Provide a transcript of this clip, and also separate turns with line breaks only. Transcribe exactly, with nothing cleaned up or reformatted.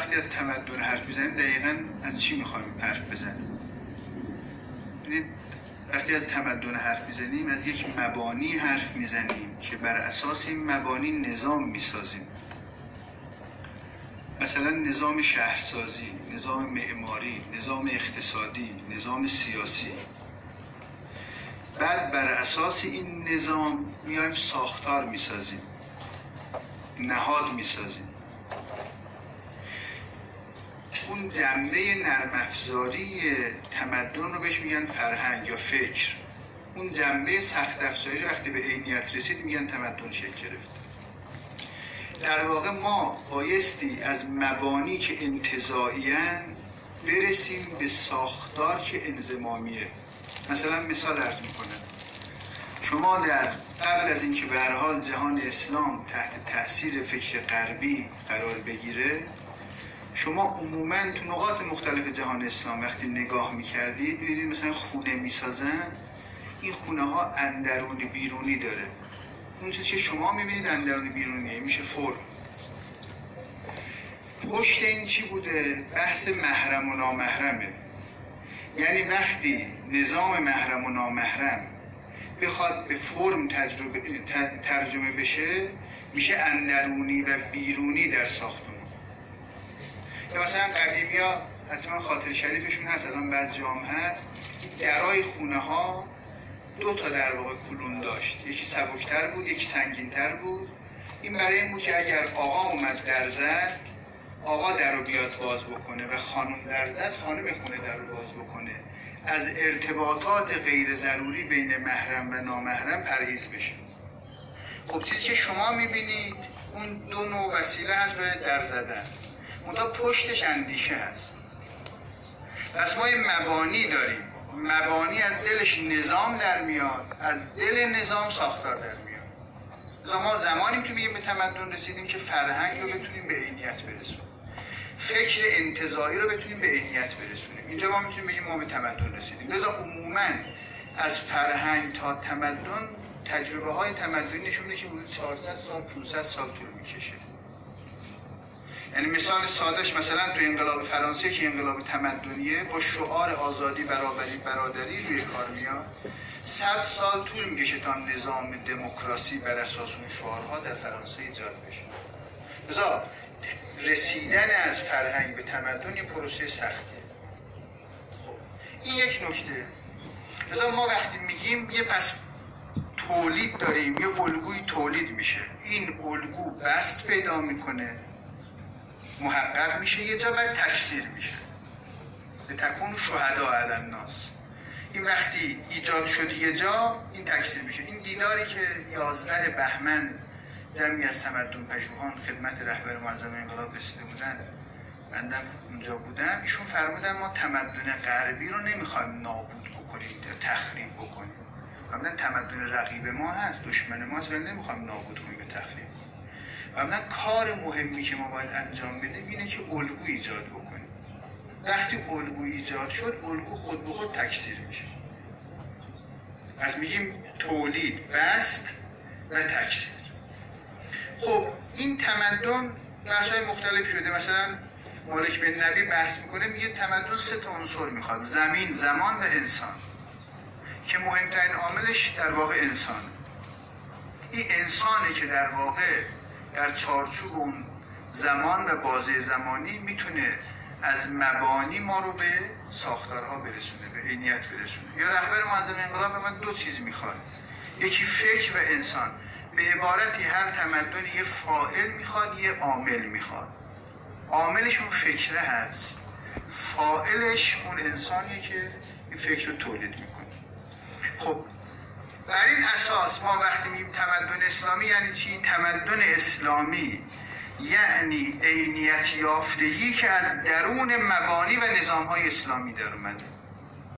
وقتی از تمدن حرف میزنیم دقیقاً از چی میخوایم حرف بزنیم؟ ببینید وقتی از تمدن حرف میزنیم از یک مبانی حرف میزنیم که بر اساس این مبانی نظام میسازیم. مثلا نظام شهرسازی، نظام معماری، نظام اقتصادی، نظام سیاسی. بعد بر اساس این نظام میایم ساختار میسازیم، نهاد میسازیم. اون جنبه نرم افزاری تمدن رو بهش میگن فرهنگ یا فکر. اون جنبه سخت افزاری وقتی به عینیت رسید میگن تمدن شکل گرفت. در واقع ما بایستی از مبانی که انتزاعی‌اند برسیم به ساختار که انضمامیه. مثلا مثال عرض میکنم، شما در قبل از اینکه به هر حال جهان اسلام تحت تأثیر فکر غربی قرار بگیره، شما عموماً تو نقاط مختلف جهان اسلام وقتی نگاه میکردید میدید مثلا خونه میسازن، این خونه ها اندرونی بیرونی داره. اون چیزی که شما میبینید اندرونی بیرونیه میشه فرم. پشت این چی بوده؟ بحث محرم و نامحرمه. یعنی وقتی نظام محرم و نامحرم بخواد به فرم تجربه ترجمه بشه میشه اندرونی و بیرونی در ساختمان. یا مثلا قدیمی ها حتما خاطر شریفشون هست، الان بعض جام هست، درای خونه ها دو تا در واقع کلون داشت، یکی سبکتر بود یکی سنگینتر بود. این برای این بود که اگر آقا اومد در زد آقا در رو بیاد باز بکنه و خانم در زد خانم خونه در رو باز بکنه، از ارتباطات غیر ضروری بین محرم و نامحرم پرهیز بشه. خب چیزی که شما میبینید اون دو نوع وسیله هست برای در زدن، منتها پشتش اندیشه هست. پس ما این مبانی داریم، مبانی از دلش نظام در میاد، از دل نظام ساختار در میاد. مثلا ما زمانی که میگیم به تمدن رسیدیم که فرهنگ رو بتونیم به عینیت برسونیم، فکر انتزاعی رو بتونیم به عینیت برسونیم. اینجا ما میتونیم بگیم ما به تمدن رسیدیم. لذا عموماً از فرهنگ تا تمدن تجربه های تمدنی نشون میده که حدود چهارصد سال پانصد سال طول میکشه. یعنی مثال سادهش مثلا تو انقلاب فرانسه که انقلاب تمدنیه با شعار آزادی، برابری، برادری روی کار میاد، صد سال طول میکشه تا نظام دموکراسی بر اساس اون شعارها در فرانسه ایجاد بشه. لذا رسیدن از فرهنگ به تمدن یه پروسه سختیه. خب این یک نکته. لذا ما وقتی میگیم یه پس تولید داریم، یه الگوی تولید میشه، این الگو بست پیدا میکنه، محقق میشه، یه جا بعد تکثیر میشه. به تکون شهدا علی الناس. این وقتی ایجاد شد یه جا این تکثیر میشه. این دیداری که یازده بهمن جمعی از تمدن پژوهان خدمت رهبر معظم انقلاب رسیده بودن، بندم اونجا بودم، ایشون فرمودن ما تمدن غربی رو نمیخوایم نابود بکنیم یا تخریب بکنیم. فرمودن تمدن رقیب ما هست، دشمن ما هست، ولی نمیخوایم نابود کنیم به تخریب. فرمودن کار مهمی که ما باید انجام بدیم اینه که الگو ایجاد بکنیم. وقتی الگو ایجاد شد الگو خود به خود تکثیر میشه. پس میگیم تولید، بست و تکثیر. خب این تمدن بحث‌های مختلف شده. مثلا مالک بن نبی بحث میکنه، میگه تمدن سه تا عنصر میخواد: زمین، زمان و انسان، که مهمترین عاملش در واقع انسانه. این انسانه که در واقع در چارچوب اون زمان و بازه زمانی میتونه از مبانی ما رو به ساختارها برسونه، به عینیت برسونه. یا رهبر معظم انقلاب به من دو چیز میخواد، یکی فکر و انسان. به عبارتی هر تمدن یه فاعل میخواد، یه عامل میخواد. عاملش اون فکره هست، فاعلش اون انسانیه که این فکر رو تولید میکنه. خب بر این اساس ما وقتی میگیم تمدن اسلامی یعنی چی؟ تمدن اسلامی یعنی عینیت یافتگی که از درون مبانی و نظام‌های اسلامی در اومده.